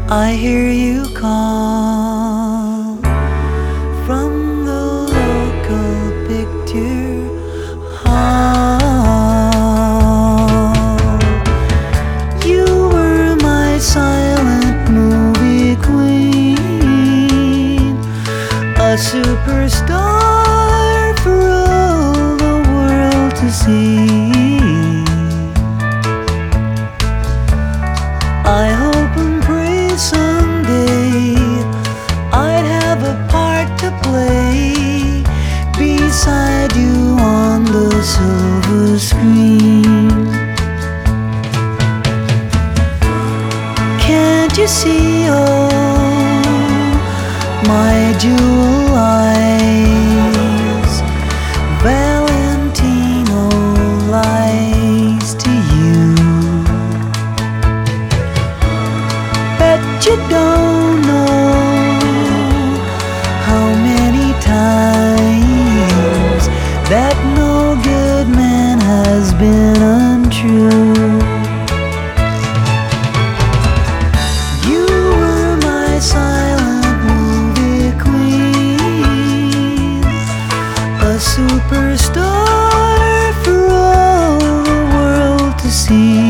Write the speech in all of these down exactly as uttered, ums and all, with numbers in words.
I hear you call from the local picture hall. You were my silent movie queen, a superstar for all the world to see. I hope and pray someday I'd have a part to play beside you on the silver screen. Can't you see, oh, my jewel eyes, Valentino lies to you. Bet you don't know how many times that no good man has been untrue. You were my silent movie queen, a superstar for all the world to see.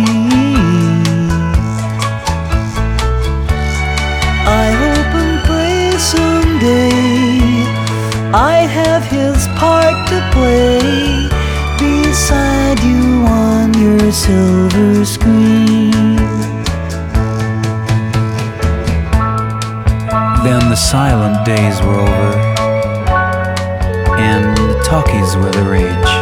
I hope and pray someday I'd have his part to play beside you on your silver screen. Then the silent days were over, and the talkies were the rage.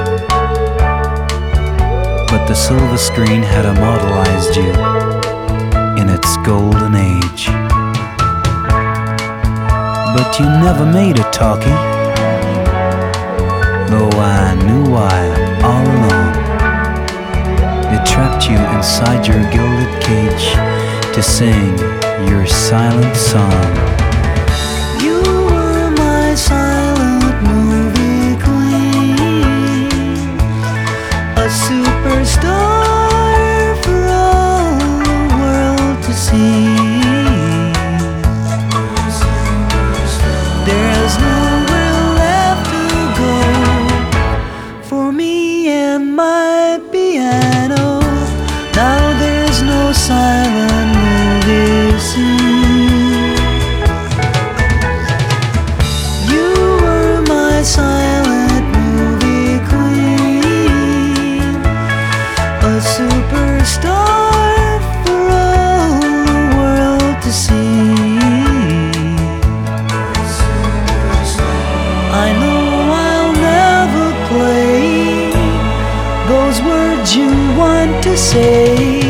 But the silver screen had immortalized you in its golden age. But you never made a talkie, though I knew why all along. It trapped you inside your gilded cage to sing your silent song. You were my silent movie queen, a superstar for all the world to see. There's nowhere left to go for me and my piano. Now there's no silent movie scene. You were my silent movie queen, a superstar for all the world to see. I know I'll never play those words you want to say.